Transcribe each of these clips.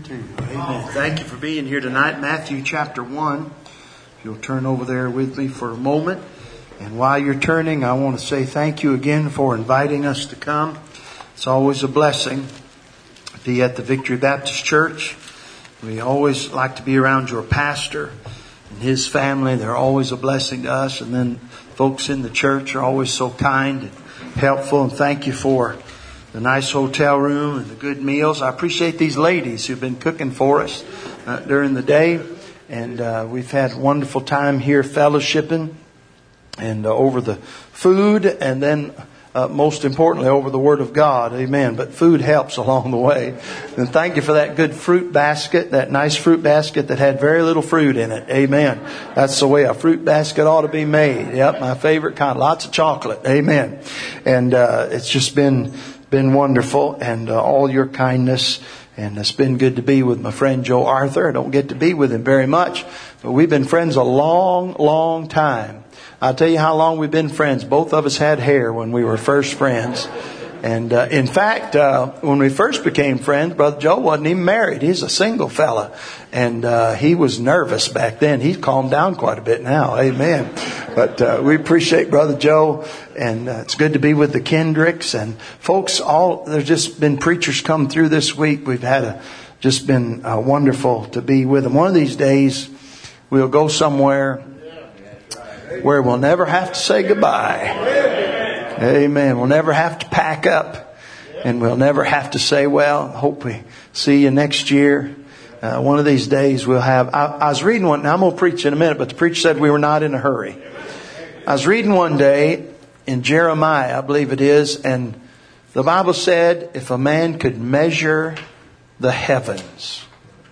too. Amen. Thank you for being here tonight. Matthew chapter 1. If you'll turn over there with me for a moment. And while you're turning, I want to say thank you again for inviting us to come. It's always a blessing to be at the Victory Baptist Church. We always like to be around your pastor and his family. They're always a blessing to us. And then folks in the church are always so kind and helpful. And thank you for the nice hotel room and the good meals. I appreciate these ladies who've been cooking for us during the day. And we've had a wonderful time here fellowshipping and over the food, and then most importantly over the Word of God. Amen. But food helps along the way. And thank you for that good fruit basket, that nice fruit basket that had very little fruit in it. Amen. That's the way a fruit basket ought to be made. Yep, my favorite kind. Lots of chocolate. Amen. And it's just been wonderful, and all your kindness. And it's been good to be with my friend Joe Arthur. I don't get to be with him very much, but we've been friends a long, long time. I'll tell you how long we've been friends. Both of us had hair when we were first friends. And in fact, when we first became friends, Brother Joe wasn't even married. He's a single fella. And he was nervous back then. He's calmed down quite a bit now. Amen. But we appreciate Brother Joe. And it's good to be with the Kendricks. And folks, there's just been preachers come through this week. We've had just been wonderful to be with them. One of these days, we'll go somewhere where we'll never have to say goodbye. Amen. We'll never have to pack up, and we'll never have to say, well, hope we see you next year. One of these days we'll have, I was reading one, now I'm going to preach in a minute, but the preacher said we were not in a hurry. I was reading one day in Jeremiah, I believe it is, and the Bible said if a man could measure the heavens,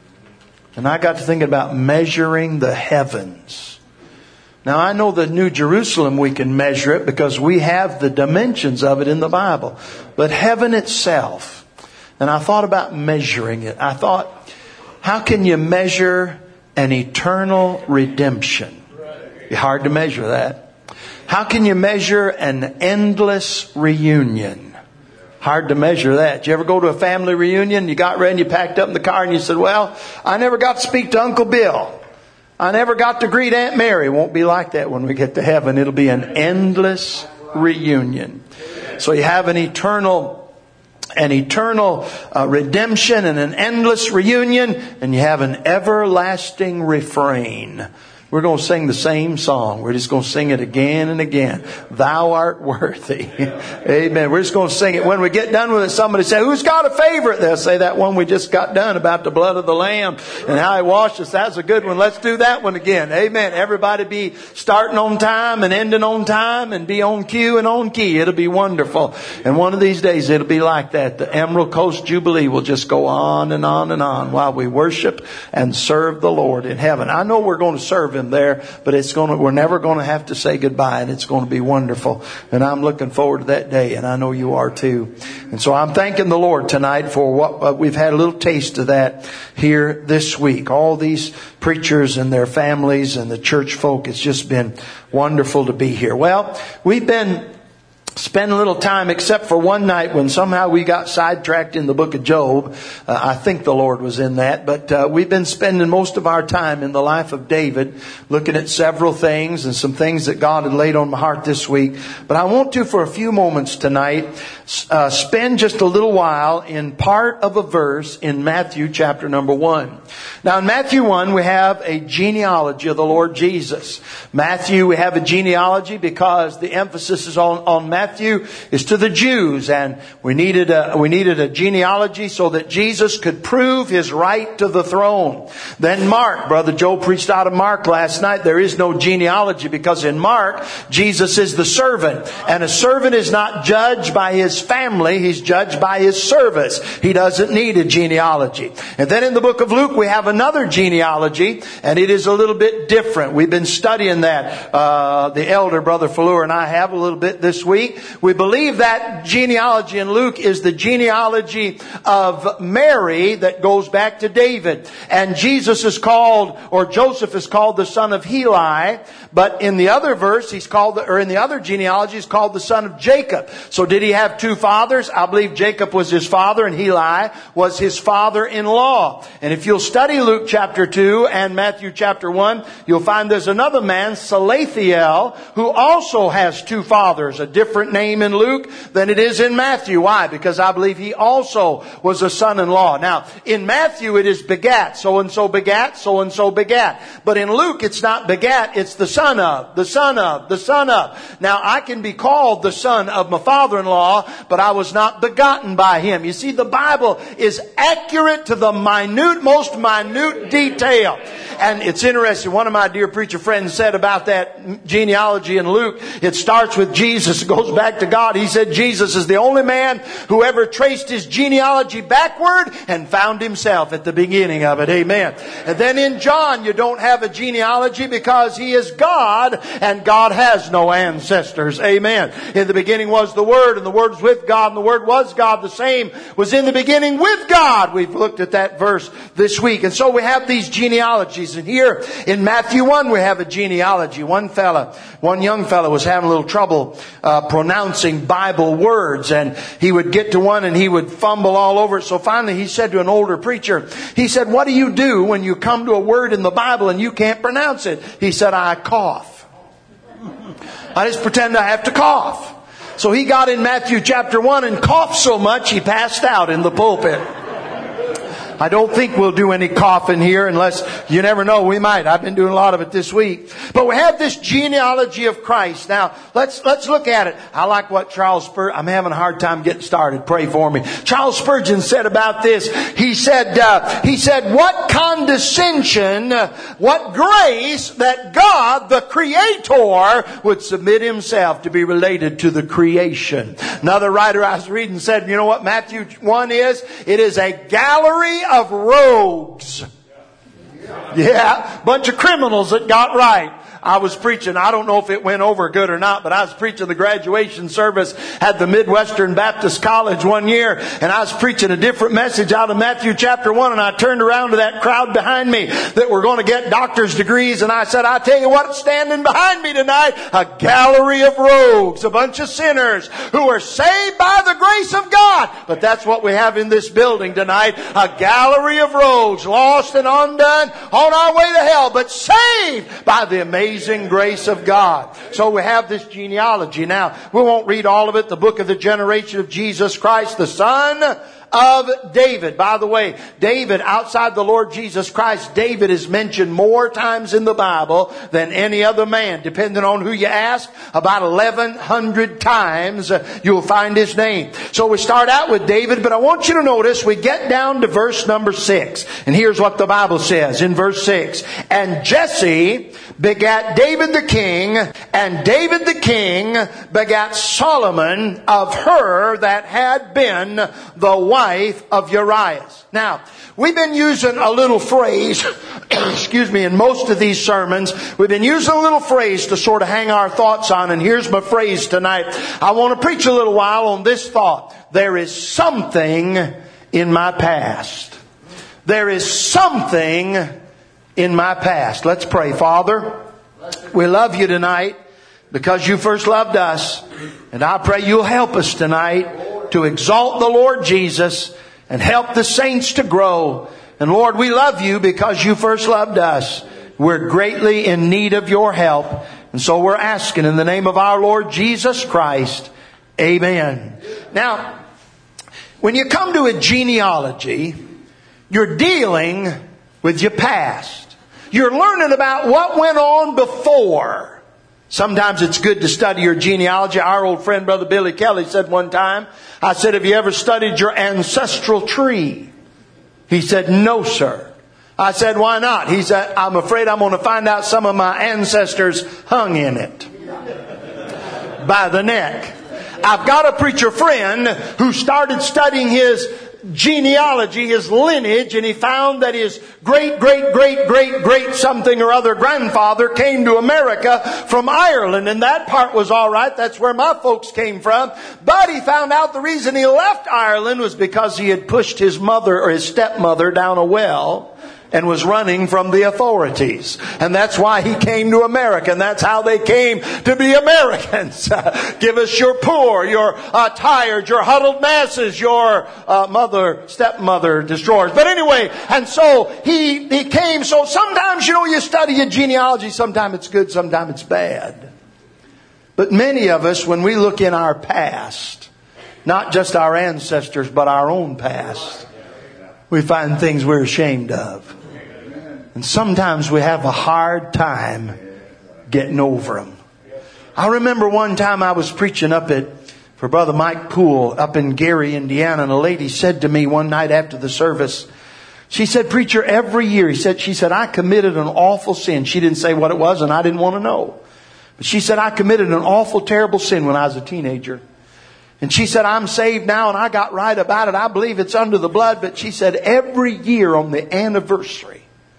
and I got to thinking about measuring the heavens. Now, I know the New Jerusalem, we can measure it because we have the dimensions of it in the Bible. But heaven itself, and I thought about measuring it. I thought, how can you measure an eternal redemption? It'd be hard to measure that. How can you measure an endless reunion? Hard to measure that. Did you ever go to a family reunion? You got ready and you packed up in the car and you said, well, I never got to speak to Uncle Bill. I never got to greet Aunt Mary. It won't be like that when we get to heaven. It'll be an endless reunion. So you have an eternal redemption and an endless reunion, and you have an everlasting refrain. We're going to sing the same song. We're just going to sing it again and again. Thou art worthy. Amen. We're just going to sing it. When we get done with it, somebody say, who's got a favorite? They'll say that one we just got done about the blood of the Lamb and how He washed us. That's a good one. Let's do that one again. Amen. Everybody be starting on time and ending on time and be on cue and on key. It'll be wonderful. And one of these days it'll be like that. The Emerald Coast Jubilee will just go on and on and on while we worship and serve the Lord in heaven. I know we're going to serve Him there, but we're never going to have to say goodbye, and it's going to be wonderful. And I'm looking forward to that day, and I know you are too. And so I'm thanking the Lord tonight for what we've had a little taste of that here this week. All these preachers and their families and the church folk, it's just been wonderful to be here. Well, we've been spend a little time, except for one night when somehow we got sidetracked in the book of Job. I think the Lord was in that. But we've been spending most of our time in the life of David, looking at several things and some things that God had laid on my heart this week. But I want to, for a few moments tonight, spend just a little while in part of a verse in Matthew chapter number 1. Now in Matthew 1, we have a genealogy of the Lord Jesus. Matthew, we have a genealogy because the emphasis is on Matthew is to the Jews, and we needed a genealogy so that Jesus could prove His right to the throne. Then Mark, Brother Joe preached out of Mark last night. There is no genealogy because in Mark, Jesus is the servant, and a servant is not judged by his family. He's judged by his service. He doesn't need a genealogy. And then in the book of Luke, we have another genealogy, and it is a little bit different. We've been studying that. The elder, Brother Falur, and I have a little bit this week. We believe that genealogy in Luke is the genealogy of Mary that goes back to David. And Jesus is called, or Joseph is called the son of Heli. But in the other verse, in the other genealogy, he's called the son of Jacob. So did he have two two fathers. I believe Jacob was his father and Heli was his father-in-law. And if you'll study Luke chapter 2 and Matthew chapter 1, you'll find there's another man, Salathiel, who also has two fathers. A different name in Luke than it is in Matthew. Why? Because I believe he also was a son-in-law. Now, in Matthew it is begat, so-and-so begat, so-and-so begat. But in Luke it's not begat, it's the son of, the son of, the son of. Now, I can be called the son of my father-in-law, but I was not begotten by him. You see, the Bible is accurate to the most minute detail. And it's interesting, one of my dear preacher friends said about that genealogy in Luke, it starts with Jesus, it goes back to God. He said Jesus is the only man who ever traced his genealogy backward and found himself at the beginning of it. Amen. And then in John, you don't have a genealogy because he is God, and God has no ancestors. Amen. In the beginning was the Word, and the Word was with God, and the Word was God. The same was in the beginning with God. We've looked at that verse this week. And so we have these genealogies. And here in Matthew 1, we have a genealogy. One young fella was having a little trouble pronouncing Bible words, and he would get to one and he would fumble all over it. So finally he said to an older preacher, he said, "What do you do when you come to a word in the Bible and you can't pronounce it?" He said, "I cough. I just pretend I have to cough." So he got in Matthew chapter 1 and coughed so much he passed out in the pulpit. I don't think we'll do any coughing here unless, you never know, we might. I've been doing a lot of it this week. But we have this genealogy of Christ. Now, let's look at it. I like what Charles Spurgeon, I'm having a hard time getting started. Pray for me. Charles Spurgeon said about this, he said, "What condescension, what grace that God, the Creator, would submit Himself to be related to the creation." Another writer I was reading said, you know what Matthew 1 is? It is a gallery of rogues. Yeah, bunch of criminals that got right. I was preaching, I don't know if it went over good or not, but I was preaching the graduation service at the Midwestern Baptist College one year, and I was preaching a different message out of Matthew chapter 1, and I turned around to that crowd behind me that were going to get doctor's degrees, and I said, "I tell you what's standing behind me tonight, a gallery of rogues, a bunch of sinners who are saved by the grace of God." But that's what we have in this building tonight, a gallery of rogues, lost and undone, on our way to hell, but saved by the amazing grace of God. So we have this genealogy. Now, we won't read all of it. The book of the generation of Jesus Christ, the son of David. By the way, David, outside the Lord Jesus Christ, David is mentioned more times in the Bible than any other man. Depending on who you ask, about 1,100 times you'll find his name. So we start out with David, but I want you to notice we get down to verse number 6. And here's what the Bible says in verse 6. "And Jesse begat David the king, and David the king begat Solomon of her that had been the wife of Uriah." Now, we've been using a little phrase, excuse me, in most of these sermons, we've been using a little phrase to sort of hang our thoughts on, and here's my phrase tonight. I want to preach a little while on this thought. There is something in my past. There is something in my past. Let's pray. Father, we love you tonight because you first loved us, and I pray you'll help us tonight to exalt the Lord Jesus and help the saints to grow. And Lord, we love you because you first loved us. We're greatly in need of your help. And so we're asking in the name of our Lord Jesus Christ. Amen. Now, when you come to a genealogy, you're dealing with your past. You're learning about what went on before. Sometimes it's good to study your genealogy. Our old friend, Brother Billy Kelly, said one time, I said, "Have you ever studied your ancestral tree?" He said, "No, sir." I said, "Why not?" He said, "I'm afraid I'm going to find out some of my ancestors hung in it by the neck." I've got a preacher friend who started studying his genealogy, his lineage, and he found that his great something or other grandfather came to America from Ireland, and that part was all right. That's where my folks came from. But he found out the reason he left Ireland was because he had pushed his mother or his stepmother down a well and was running from the authorities. And that's why he came to America. And that's how they came to be Americans. Give us your poor, your tired, your huddled masses, your stepmother destroyers. But anyway, and so he came. So sometimes, you study a genealogy. Sometimes it's good, sometimes it's bad. But many of us, when we look in our past, not just our ancestors, but our own past, we find things we're ashamed of. And sometimes we have a hard time getting over them. I remember one time I was preaching for Brother Mike Poole up in Gary, Indiana, and a lady said to me one night after the service, she said, "Preacher, every year," she said, "I committed an awful sin." She didn't say what it was, and I didn't want to know. But she said, "I committed an awful, terrible sin when I was a teenager." And she said, "I'm saved now and I got right about it. I believe it's under the blood." But she said, every year on the anniversary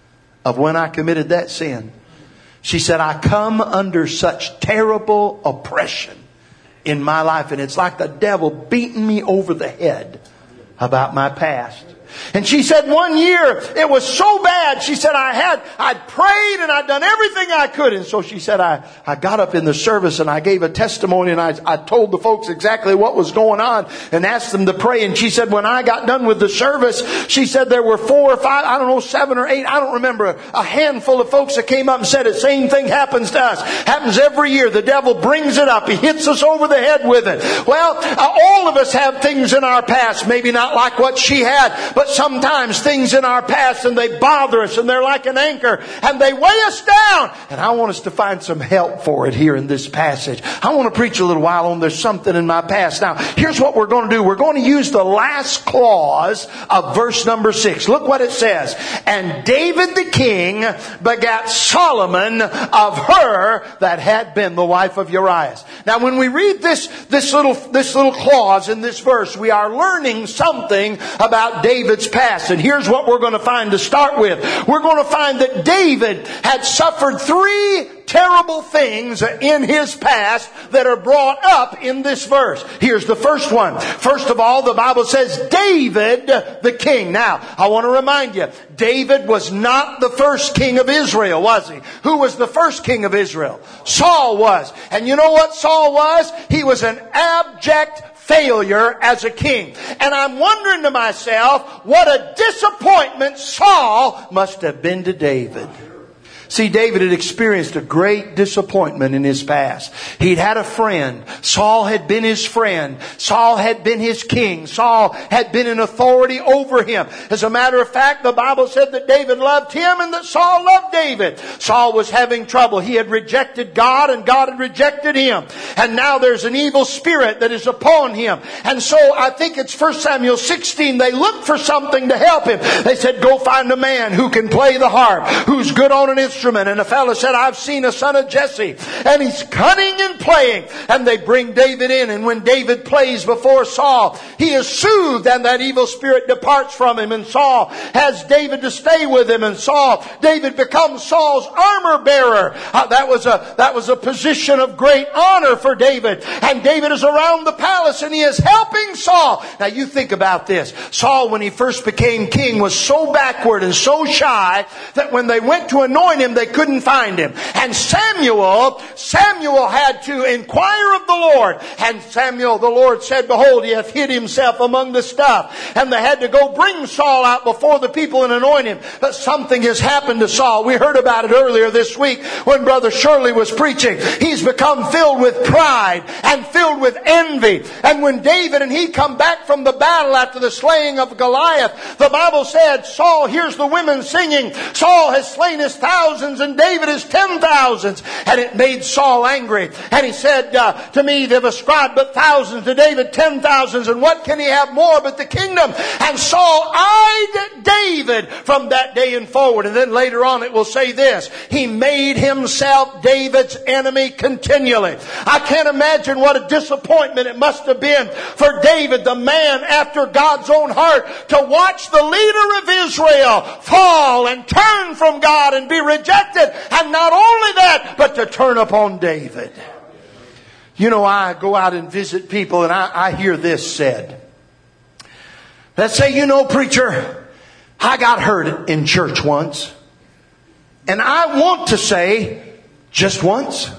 of when I committed that sin, she said, I come under such terrible oppression in my life. And it's like the devil beating me over the head about my past. And she said one year it was so bad. She said I'd prayed and I'd done everything I could. And so she said I got up in the service and I gave a testimony and I told the folks exactly what was going on and asked them to pray. And she said when I got done with the service, she said there were 4 or 5, 7 or 8, I don't remember, a handful of folks that came up and said the same thing happens to us. Happens every year. The devil brings it up. He hits us over the head with it. Well, all of us have things in our past, maybe not like what she had, but sometimes things in our past, and they bother us and they're like an anchor and they weigh us down. And I want us to find some help for it here in this passage. I want to preach a little while on there's something in my past. Now, here's what we're going to do. We're going to use the last clause of verse number 6. Look what it says. And David the king begat Solomon of her that had been the wife of Uriah. Now, when we read this little clause in this verse, we are learning something about David's past. And here's what we're going to find to start with. We're going to find that David had suffered 3 terrible things in his past that are brought up in this verse. Here's the first one. First of all, the Bible says David the king. Now, I want to remind you, David was not the first king of Israel, was he? Who was the first king of Israel? Saul was. And you know what Saul was? He was an abject failure as a king. And I'm wondering to myself, what a disappointment Saul must have been to David. See, David had experienced a great disappointment in his past. He'd had a friend. Saul had been his friend. Saul had been his king. Saul had been in authority over him. As a matter of fact, the Bible said that David loved him and that Saul loved David. Saul was having trouble. He had rejected God and God had rejected him. And now there's an evil spirit that is upon him. And so I think it's 1 Samuel 16. They looked for something to help him. They said, go find a man who can play the harp, who's good on an instrument. And the fellow said, I've seen a son of Jesse and he's cunning in playing. And they bring David in, and when David plays before Saul, he is soothed and that evil spirit departs from him. And Saul has David to stay with him, and David becomes Saul's armor bearer. That was a position of great honor for David. And David is around the palace and he is helping Saul. Now you think about this. Saul, when he first became king, was so backward and so shy that when they went to anoint him, they couldn't find him. And Samuel had to inquire of the Lord. And the Lord said, behold, he hath hid himself among the stuff. And they had to go bring Saul out before the people and anoint him. But something has happened to Saul. We heard about it earlier this week when Brother Shirley was preaching. He's become filled with pride and filled with envy. And when David and he come back from the battle after the slaying of Goliath, the Bible said, Saul, here's the women singing, Saul has slain his thousands and David his 10,000s. And it made Saul angry. And he said, to me they've ascribed but thousands, to David 10,000s, and what can he have more but the kingdom? And Saul eyed David from that day and forward. And then later on it will say this, he made himself David's enemy continually. I can't imagine what a disappointment it must have been for David, the man after God's own heart, to watch the leader of Israel fall and turn from God and be rejected. And not only that, but to turn upon David. You know, I go out and visit people and I hear this said. Let's say, preacher, I got hurt in church once. And I want to say, just once.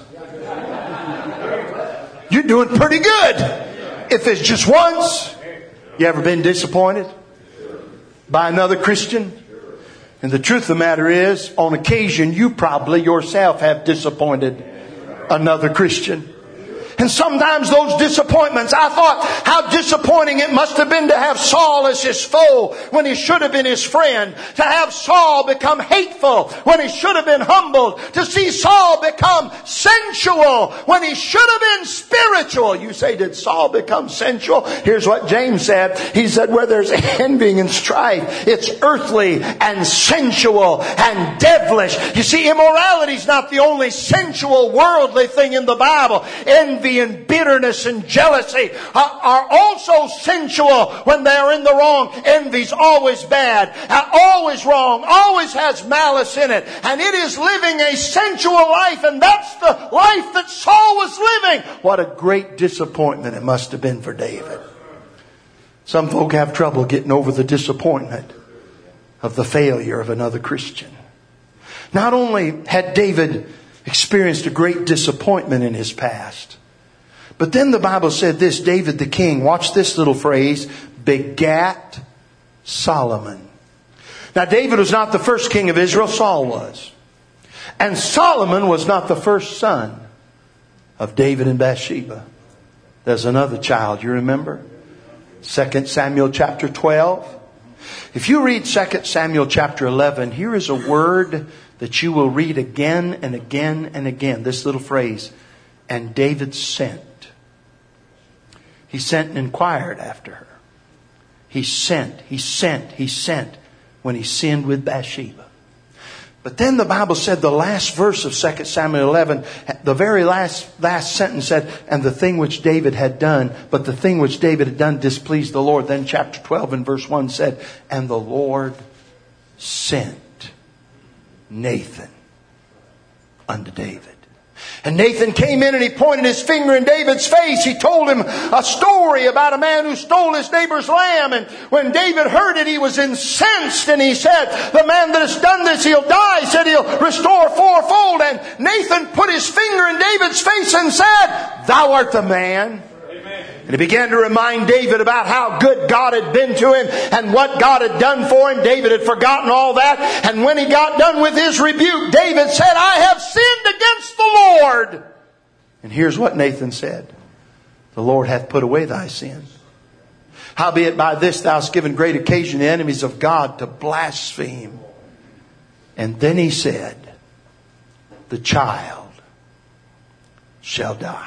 You're doing pretty good. If it's just once. You ever been disappointed by another Christian? And the truth of the matter is, on occasion, you probably yourself have disappointed another Christian. And sometimes those disappointments, I thought how disappointing it must have been to have Saul as his foe when he should have been his friend. To have Saul become hateful when he should have been humbled. To see Saul become sensual when he should have been spiritual. You say, did Saul become sensual? Here's what James said. He said, where there's envying and strife, it's earthly and sensual and devilish. You see, immorality is not the only sensual, worldly thing in the Bible. Envy and bitterness and jealousy are also sensual when they are in the wrong. Envy's always bad, always wrong, always has malice in it. And it is living a sensual life, and that's the life that Saul was living. What a great disappointment it must have been for David. Some folk have trouble getting over the disappointment of the failure of another Christian. Not only had David experienced a great disappointment in his past, but then the Bible said this, David the king, watch this little phrase, begat Solomon. Now David was not the first king of Israel, Saul was. And Solomon was not the first son of David and Bathsheba. There's another child, you remember? 2 Samuel chapter 12. If you read 2 Samuel chapter 11, here is a word that you will read again and again and again. This little phrase, and David sent. He sent and inquired after her. He sent when he sinned with Bathsheba. But then the Bible said the last verse of 2 Samuel 11, the very last sentence said, and the thing which David had done, but the thing which David had done displeased the Lord. Then chapter 12 and verse 1 said, and the Lord sent Nathan unto David. And Nathan came in and he pointed his finger in David's face. He told him a story about a man who stole his neighbor's lamb. And when David heard it, he was incensed. And he said, the man that has done this, he'll die. He said he'll restore fourfold. And Nathan put his finger in David's face and said, thou art the man. And he began to remind David about how good God had been to him and what God had done for him. David had forgotten all that. And when he got done with his rebuke, David said, I have sinned against the Lord. And here's what Nathan said. The Lord hath put away thy sin. Howbeit by this thou hast given great occasion to the enemies of God to blaspheme. And then he said, the child shall die.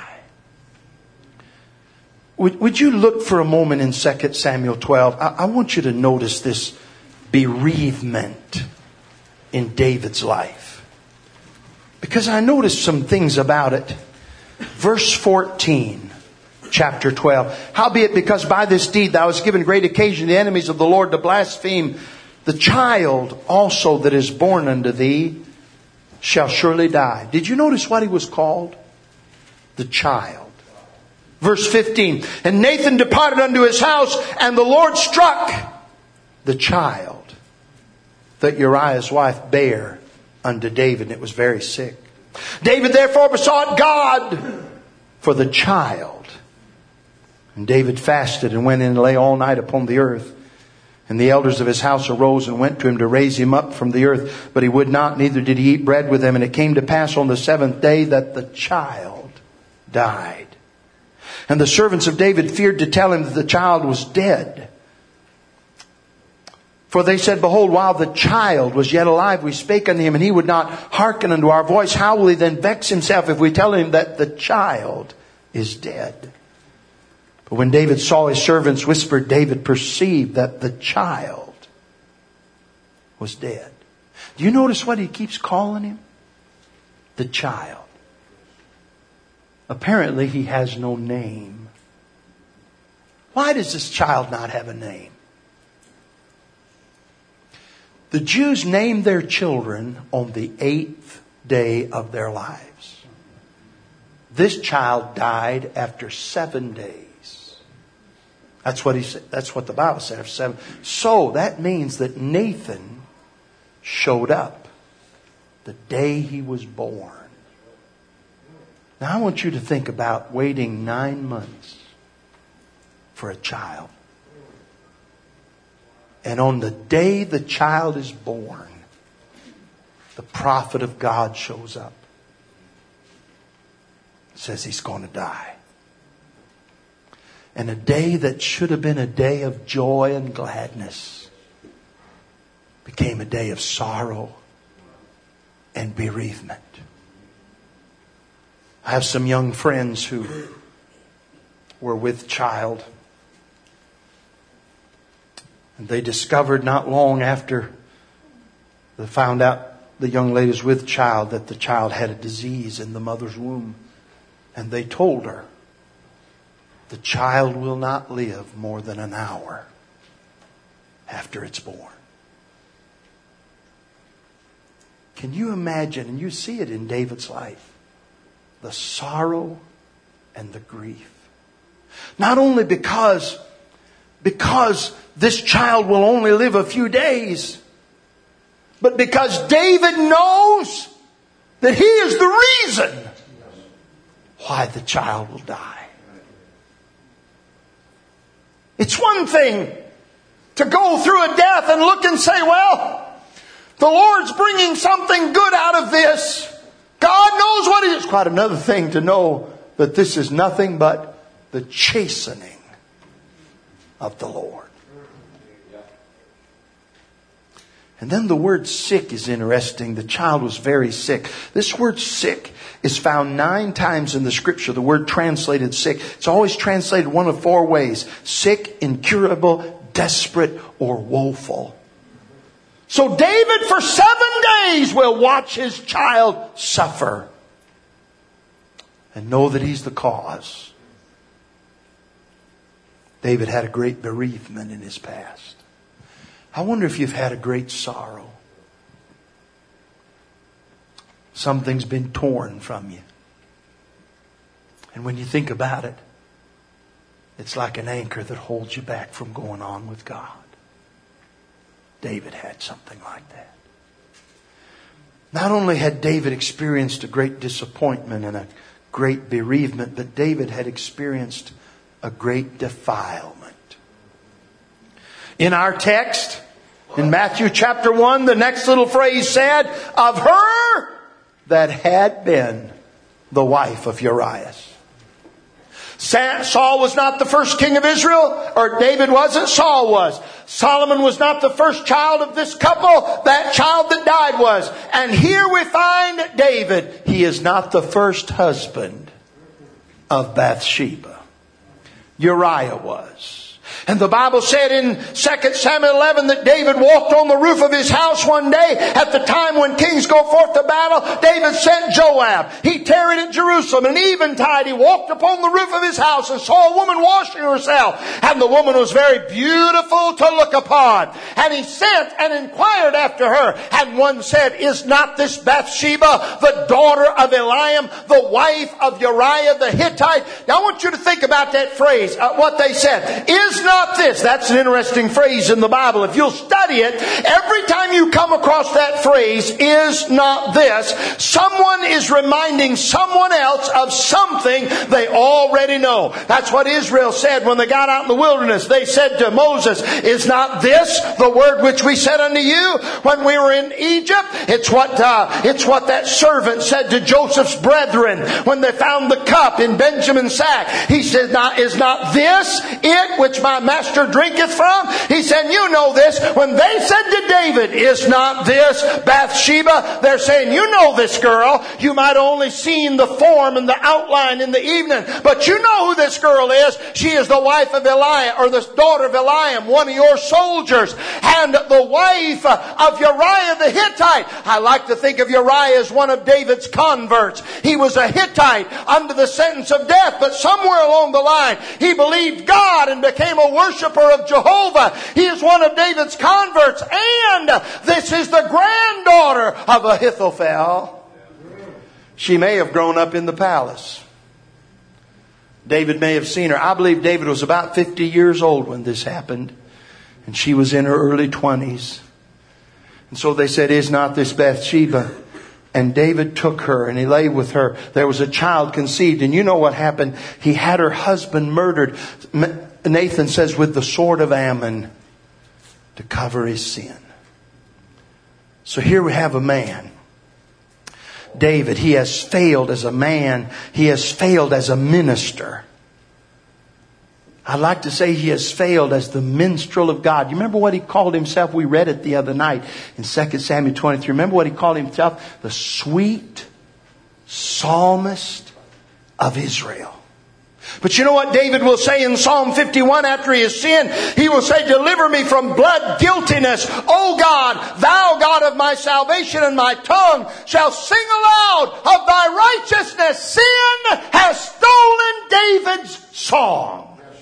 Would you look for a moment in 2 Samuel 12? I want you to notice this bereavement in David's life. Because I noticed some things about it. Verse 14, chapter 12. Howbeit, because by this deed thou hast given great occasion to the enemies of the Lord to blaspheme, the child also that is born unto thee shall surely die. Did you notice what he was called? The child. Verse 15, and Nathan departed unto his house, and the Lord struck the child that Uriah's wife bare unto David, and it was very sick. David therefore besought God for the child. And David fasted and went in and lay all night upon the earth. And the elders of his house arose and went to him to raise him up from the earth. But he would not, neither did he eat bread with them. And it came to pass on the seventh day that the child died. And the servants of David feared to tell him that the child was dead. For they said, behold, while the child was yet alive, we spake unto him, and he would not hearken unto our voice. How will he then vex himself if we tell him that the child is dead? But when David saw his servants whispered, David perceived that the child was dead. Do you notice what he keeps calling him? The child. Apparently he has no name. Why does this child not have a name? The Jews named their children on the 8th day of their lives. This child died after 7 days. That's what he said. That's what the Bible said. Verse 7. So that means that Nathan showed up the day he was born. Now I want you to think about waiting 9 months for a child. And on the day the child is born, the prophet of God shows up. Says he's going to die. And a day that should have been a day of joy and gladness became a day of sorrow and bereavement. I have some young friends who were with child. And they discovered not long after they found out the young lady was with child that the child had a disease in the mother's womb. And they told her, the child will not live more than an hour after it's born. Can you imagine, and you see it in David's life, the sorrow and the grief. Not only because this child will only live a few days, but because David knows that he is the reason why the child will die. It's one thing to go through a death and look and say, well, the Lord's bringing something good out of this. God knows what it is. Quite another thing to know that this is nothing but the chastening of the Lord. And then the word sick is interesting. The child was very sick. This word sick is found 9 times in the scripture. The word translated sick. It's always translated one of 4 ways. Sick, incurable, desperate, or woeful. So David for 7 days will watch his child suffer and know that he's the cause. David had a great bereavement in his past. I wonder if you've had a great sorrow. Something's been torn from you. And when you think about it, it's like an anchor that holds you back from going on with God. David had something like that. Not only had David experienced a great disappointment and a great bereavement, but David had experienced a great defilement. In our text, in Matthew chapter 1, the next little phrase said, of her that had been the wife of Uriah. Saul was not the first king of Israel, or David wasn't, Saul was. Solomon was not the first child of this couple, that child that died was. And here we find David, he is not the first husband of Bathsheba. Uriah was. And the Bible said in 2 Samuel 11 that David walked on the roof of his house one day at the time when kings go forth to battle. David sent Joab. He tarried at Jerusalem, and eventide he walked upon the roof of his house and saw a woman washing herself. And the woman was very beautiful to look upon. And he sent and inquired after her. And one said, is not this Bathsheba, the daughter of Eliam, the wife of Uriah the Hittite? Now I want you to think about that phrase, what they said. Is not this. That's an interesting phrase in the Bible. If you'll study it, every time you come across that phrase, is not this, someone is reminding someone else of something they already know. That's what Israel said when they got out in the wilderness. They said to Moses, is not this the word which we said unto you when we were in Egypt? It's what that servant said to Joseph's brethren when they found the cup in Benjamin's sack. He said, is not this it which my master drinketh from? He said, you know this. When they said to David, is not this Bathsheba? They're saying, you know this girl. You might have only seen the form and the outline in the evening, but you know who this girl is. She is the wife of Eliam, or the daughter of Eliam, one of your soldiers, and the wife of Uriah the Hittite. I like to think of Uriah as one of David's converts. He was a Hittite under the sentence of death, but somewhere along the line, he believed God and became a worshiper of Jehovah. He is one of David's converts, and this is the granddaughter of Ahithophel. She may have grown up in the palace, David may have seen her. I believe David was about 50 years old when this happened. And she was in her early 20s. And so they said, is not this Bathsheba? And David took her and he lay with her. There was a child conceived. And you know what happened? He had her husband murdered. Nathan says, with the sword of Ammon to cover his sin. So here we have a man. David, he has failed as a man. He has failed as a minister. I'd like to say he has failed as the minstrel of God. You remember what he called himself? We read it the other night in 2 Samuel 23. Remember what he called himself? The sweet psalmist of Israel. But you know what David will say in Psalm 51 after he has sinned? He will say, deliver me from blood guiltiness. O God, thou God of my salvation, and my tongue shall sing aloud of thy righteousness. Sin has stolen David's song.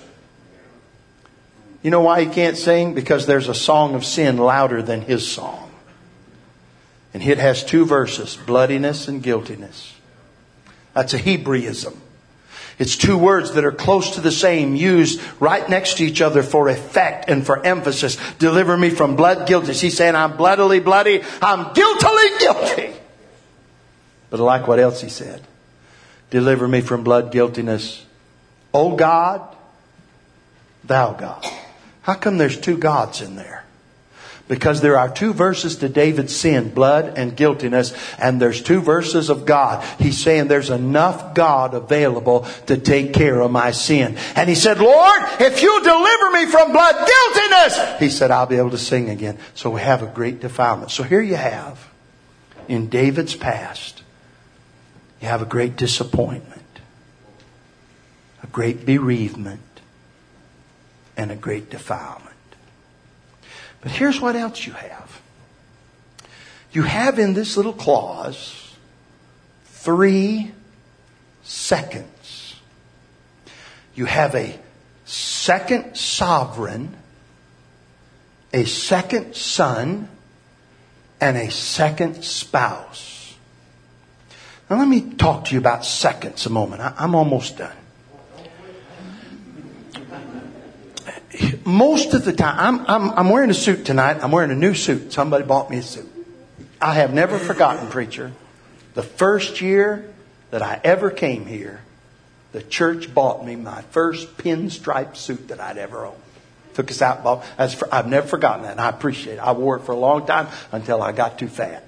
You know why he can't sing? Because there's a song of sin louder than his song. And it has 2 verses, bloodiness and guiltiness. That's a Hebraism. It's 2 words that are close to the same, used right next to each other for effect and for emphasis. Deliver me from blood guiltiness. He's saying, I'm bloodily bloody. I'm guiltily guilty. But I like what else he said. Deliver me from blood guiltiness. O God, thou God. How come there's 2 gods in there? Because there are 2 verses to David's sin, blood and guiltiness, and there's 2 verses of God. He's saying there's enough God available to take care of my sin. And he said, Lord, if you deliver me from blood guiltiness, he said, I'll be able to sing again. So we have a great defilement. So here you have, in David's past, you have a great disappointment, a great bereavement, and a great defilement. But here's what else you have. You have in this little clause 3 seconds. You have a second sovereign, a second son, and a second spouse. Now let me talk to you about seconds a moment. I'm almost done. Most of the time, I'm wearing a suit tonight. I'm wearing a new suit. Somebody bought me a suit. I have never forgotten, preacher, the first year that I ever came here, the church bought me my first pinstripe suit that I'd ever owned. Took us out. I've never forgotten that, and I appreciate it. I wore it for a long time until I got too fat.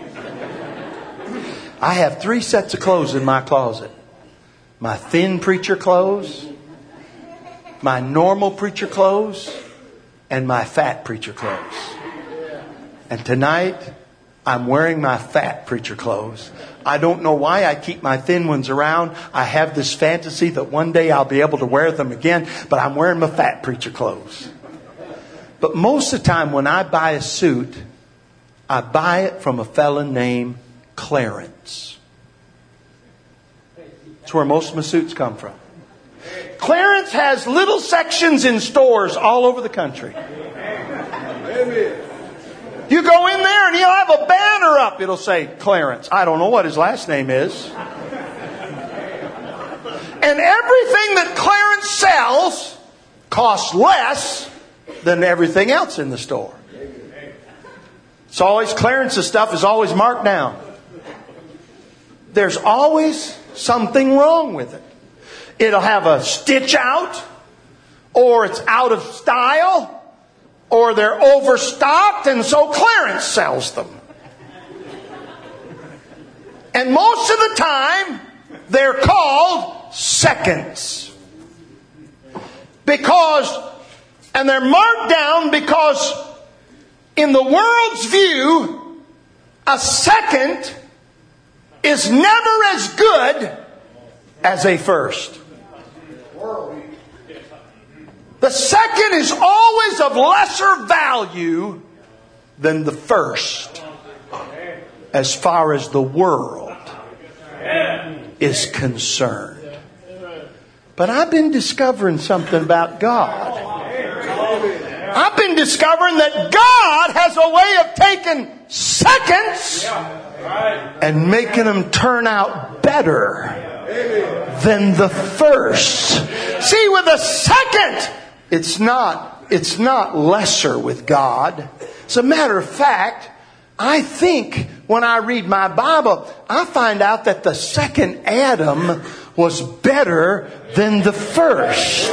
I have 3 sets of clothes in my closet. My thin preacher clothes, my normal preacher clothes, and my fat preacher clothes. And tonight, I'm wearing my fat preacher clothes. I don't know why I keep my thin ones around. I have this fantasy that one day I'll be able to wear them again, but I'm wearing my fat preacher clothes. But most of the time when I buy a suit, I buy it from a fella named Clarence. That's where most of my suits come from. Clarence has little sections in stores all over the country. You go in there and he'll have a banner up. It'll say Clarence. I don't know what his last name is. And everything that Clarence sells costs less than everything else in the store. It's always, Clarence's stuff is always marked down. There's always something wrong with it. It'll have a stitch out, or it's out of style, or they're overstocked, and so Clarence sells them. And most of the time, they're called seconds. And they're marked down because in the world's view, a second is never as good as a first. The second is always of lesser value than the first, as far as the world is concerned. But I've been discovering something about God. I've been discovering that God has a way of taking seconds and making them turn out better than the first. See, with a second, it's not lesser with God. As a matter of fact, I think when I read my Bible, I find out that the second Adam was better than the first.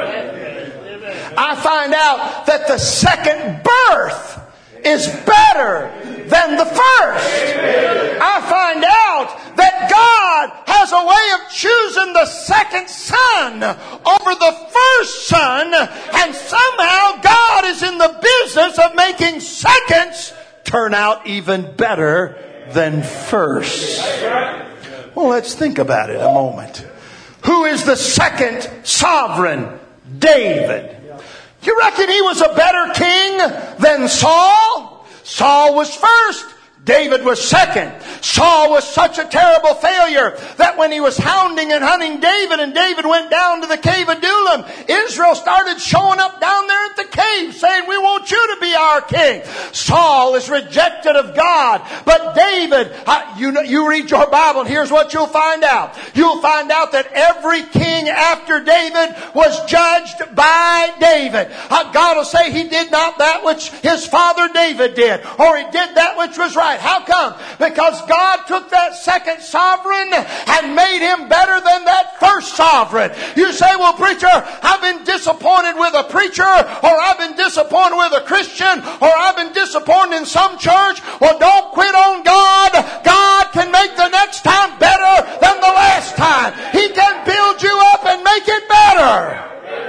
I find out that the second birth is better than the first. I find out that God has a way of choosing the second son over the first son, and somehow God is in the business of making seconds turn out even better than first. Well, let's think about it a moment. Who is the second sovereign? David. You reckon he was a better king than Saul? Saul was first. David was second. Saul was such a terrible failure that when he was hounding and hunting David, and David went down to the cave of Adullam, Israel started showing up down there at the cave saying, "We want you to be our king." Saul is rejected of God. But David, you read your Bible, and here's what you'll find out. You'll find out that every king after David was judged by David. God will say he did not that which his father David did, or he did that which was right. How come? Because God took that second sovereign and made him better than that first sovereign. You say, "Well, preacher, I've been disappointed with a preacher, or I've been disappointed with a Christian, or I've been disappointed in some church." Well, don't quit on God. God can make the next time better than the last time. He can build you up and make it better.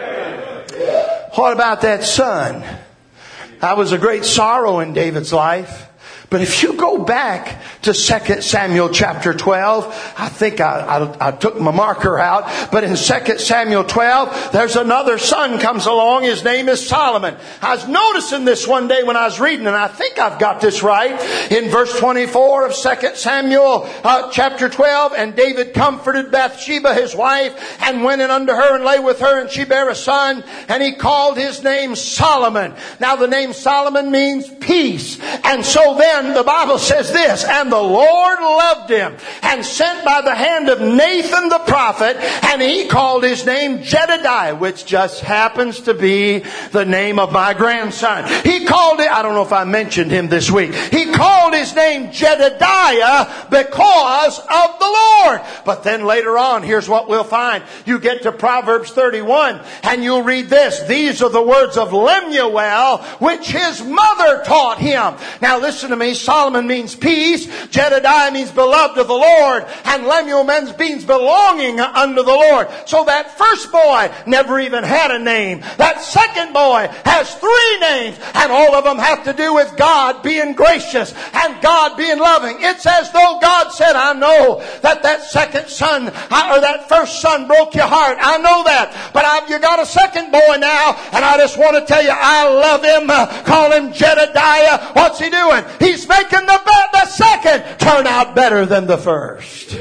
What about that son? That was a great sorrow in David's life. But if you go back to 2 Samuel chapter 12, I think I took my marker out, but in 2 Samuel 12, there's another son comes along. His name is Solomon. I was noticing this one day when I was reading, and I think I've got this right. In verse 24 of 2 Samuel chapter 12, "And David comforted Bathsheba his wife, and went in unto her and lay with her, and she bare a son, and he called his name Solomon." Now the name Solomon means peace. And so then the Bible says this, "And the Lord loved him, and sent by the hand of Nathan the prophet, and he called his name Jedediah," which just happens to be the name of my grandson. He called it, I don't know if I mentioned him this week, he called his name Jedediah because of the Lord. But then later on, here's what we'll find. You get to Proverbs 31, and you'll read this. "These are the words of Lemuel, which his mother taught him." Now listen to me. Solomon means peace. Jedediah means beloved of the Lord. And Lemuel means belonging unto the Lord. So that first boy never even had a name. That second boy has 3 names. And all of them have to do with God being gracious and God being loving. It's as though God said, "I know that second son or that first son broke your heart. I know that. But you got a second boy now. And I just want to tell you, I love him. Call him Jedediah." What's he doing? He's making the second turn out better than the first.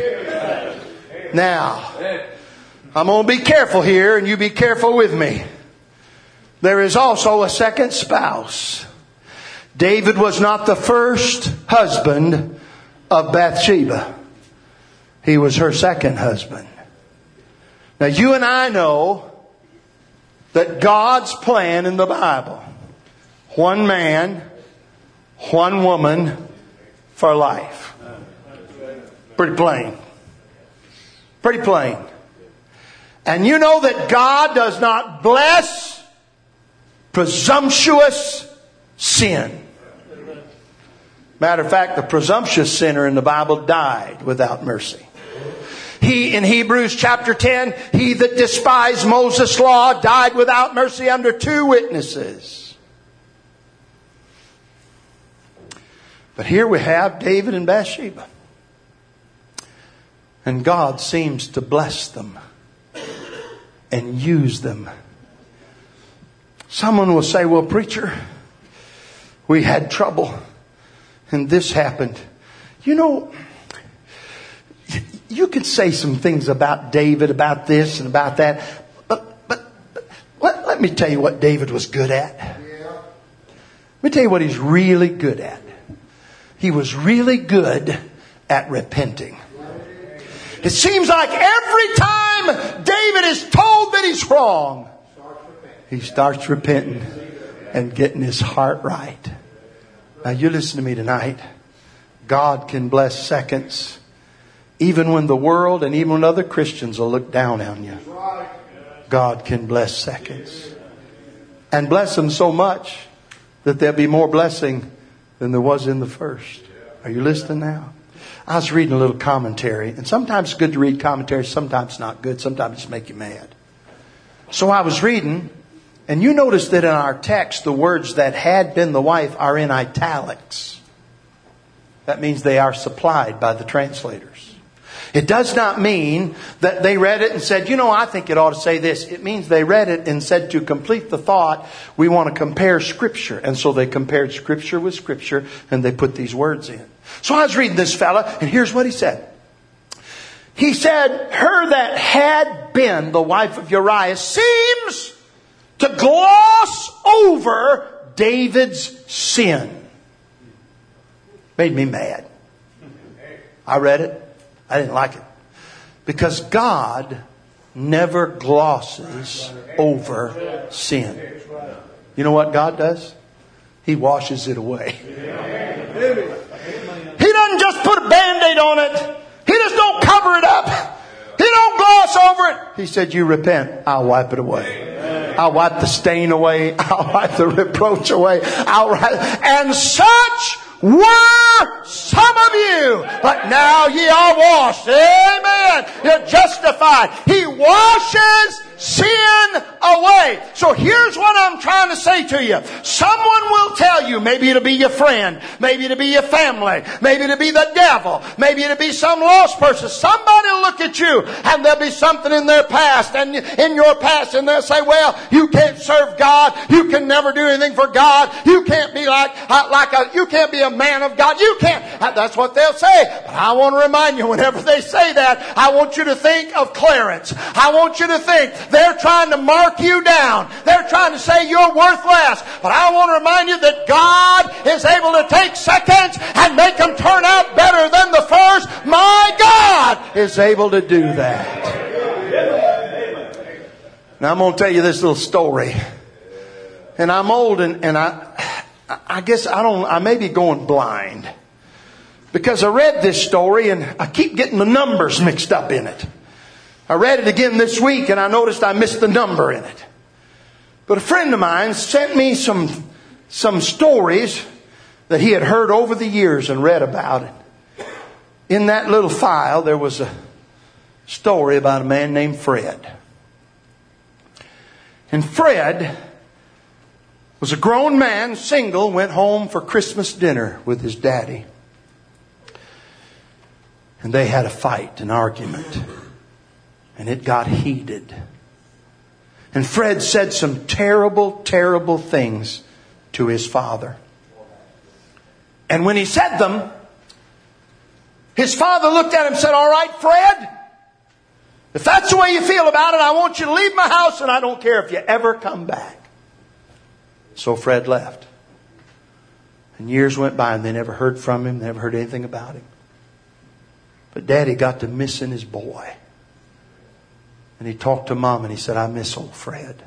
Now, I'm going to be careful here, and you be careful with me. There is also a second spouse. David was not the first husband of Bathsheba. He was her second husband. Now, you and I know that God's plan in the Bible, one man, one woman for life. Pretty plain. Pretty plain. And you know that God does not bless presumptuous sin. Matter of fact, the presumptuous sinner in the Bible died without mercy. In Hebrews chapter 10, he that despised Moses' law died without mercy under 2 witnesses. But here we have David and Bathsheba. And God seems to bless them and use them. Someone will say, "Well, preacher, we had trouble and this happened." You know, you could say some things about David, about this and about that. But let me tell you what David was good at. Let me tell you what he's really good at. He was really good at repenting. It seems like every time David is told that he's wrong, he starts repenting and getting his heart right. Now you listen to me tonight. God can bless seconds. Even when the world and even when other Christians will look down on you. God can bless seconds. And bless them so much that there'll be more blessing than there was in the first. Are you listening now? I was reading a little commentary. And sometimes it's good to read commentaries. Sometimes it's not good. Sometimes it's make you mad. So I was reading. And you notice that in our text, the words that had been the wife are in italics. That means they are supplied by the translators. It does not mean that they read it and said, you know, I think it ought to say this. It means they read it and said, to complete the thought, we want to compare Scripture. And so they compared Scripture with Scripture and they put these words in. So I was reading this fella and here's what he said. He said, her that had been the wife of Uriah seems to gloss over David's sin. Made me mad. I read it. I didn't like it. Because God never glosses over sin. You know what God does? He washes it away. He doesn't just put a Band-Aid on it. He just don't cover it up. He don't gloss over it. He said, you repent, I'll wipe it away. I'll wipe the stain away. I'll wipe the reproach away. And such were some of you, but now ye are washed. Amen. You're justified. He washes sin away. So here's what I'm trying to say to you. Someone will tell you, maybe it'll be your friend, maybe it'll be your family, maybe it'll be the devil, maybe it'll be some lost person. Somebody will look at you and there'll be something in their past and in your past and they'll say, well, you can't serve God. You can never do anything for God. You can't be you can't be a man of God. You can't. That's what they'll say. But I want to remind you, whenever they say that, I want you to think of Clarence. I want you to think they're trying to mark you down. They're trying to say you're worthless. But I want to remind you that God is able to take seconds and make them turn out better than the first. My God is able to do that. Now I'm going to tell you this little story. And I'm old and I guess I may be going blind. Because I read this story and I keep getting the numbers mixed up in it. I read it again this week and I noticed I missed the number in it. But a friend of mine sent me some stories that he had heard over the years and read about it. In that little file there was a story about a man named Fred. And Fred was a grown man, single, went home for Christmas dinner with his daddy. And they had a fight, an argument. And it got heated. And Fred said some terrible, terrible things to his father. And when he said them, his father looked at him and said, all right, Fred, if that's the way you feel about it, I want you to leave my house and I don't care if you ever come back. So Fred left. And years went by and they never heard from him, never heard anything about him. But Daddy got to missing his boy. And he talked to Mom and he said, I miss old Fred.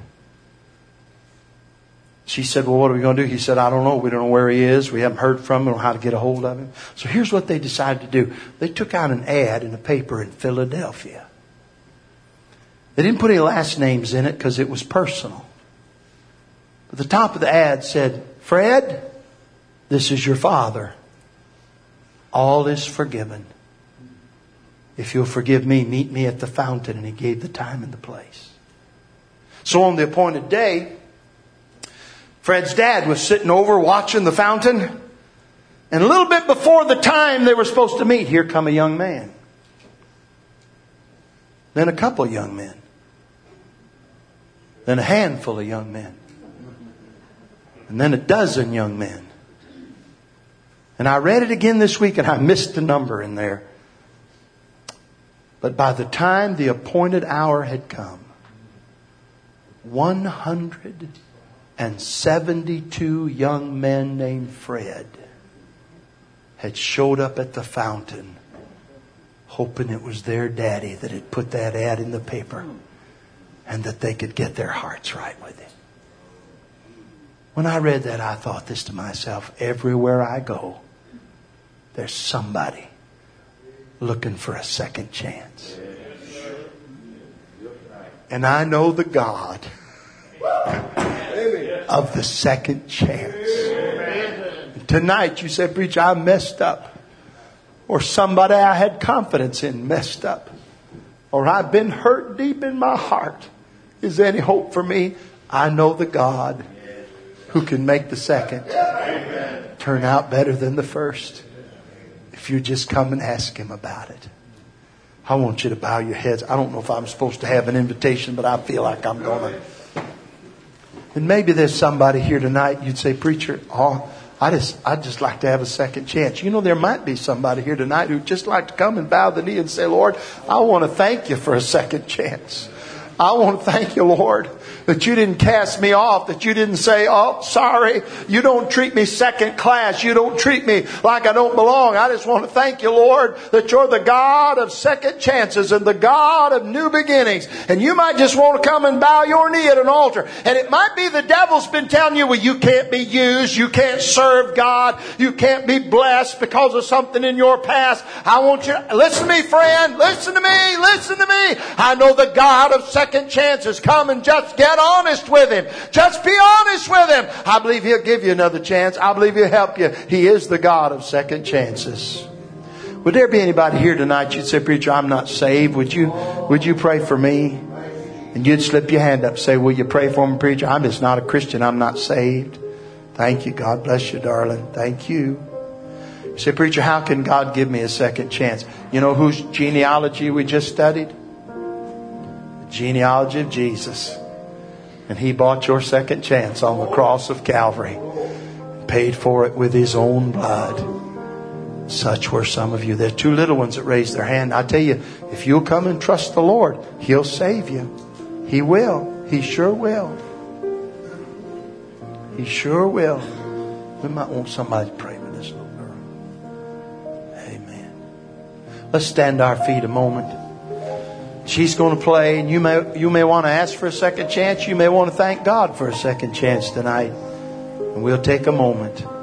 She said, well, what are we going to do? He said, I don't know. We don't know where he is. We haven't heard from him or how to get a hold of him. So here's what they decided to do. They took out an ad in a paper in Philadelphia. They didn't put any last names in it because it was personal. But the top of the ad said, Fred, this is your father. All is forgiven. If you'll forgive me, meet me at the fountain. And he gave the time and the place. So on the appointed day, Fred's dad was sitting over watching the fountain. And a little bit before the time they were supposed to meet, here come a young man. Then a couple of young men. Then a handful of young men. And then a dozen young men. And I read it again this week and I missed the number in there. But by the time the appointed hour had come, 120 and 72 young men named Fred had showed up at the fountain hoping it was their daddy that had put that ad in the paper and that they could get their hearts right with him. When I read that, I thought this to myself: everywhere I go, there's somebody looking for a second chance. And I know the God of the second chance. Tonight you said, "Preacher, I messed up." Or somebody I had confidence in messed up. Or I've been hurt deep in my heart. Is there any hope for me? I know the God who can make the second turn out better than the first. If you just come and ask Him about it. I want you to bow your heads. I don't know if I'm supposed to have an invitation, but I feel like I'm going to. And maybe there's somebody here tonight, you'd say, "Preacher, I'd just like to have a second chance." You know, there might be somebody here tonight who'd just like to come and bow the knee and say, "Lord, I want to thank you for a second chance. I want to thank you, Lord, that you didn't cast me off, that you didn't say, 'Oh, sorry, you don't treat me second class. You don't treat me like I don't belong.' I just want to thank you, Lord, that you're the God of second chances and the God of new beginnings." And you might just want to come and bow your knee at an altar. And it might be the devil's been telling you, "Well, you can't be used. You can't serve God. You can't be blessed because of something in your past." I want you to listen to me, friend. Listen to me. Listen to me. I know the God of second chances. Come and just get honest with Him. Just be honest with Him. I believe He'll give you another chance. I believe He'll help you. He is the God of second chances. Would there be anybody here tonight, you'd say, "Preacher, I'm not saved. Would you pray for me?" And you'd slip your hand up and say, "Will you pray for me, preacher? I'm just not a Christian. I'm not saved." Thank you. God bless you, darling. Thank you. You say, "Preacher, how can God give me a second chance?" You know whose genealogy we just studied? The genealogy of Jesus. And He bought your second chance on the cross of Calvary. Paid for it with His own blood. Such were some of you. There are two little ones that raised their hand. I tell you, if you'll come and trust the Lord, He'll save you. He will. He sure will. He sure will. We might want somebody to pray with this little girl. Amen. Let's stand to our feet a moment. She's going to play, and you may want to ask for a second chance. You may want to thank God for a second chance tonight. And we'll take a moment.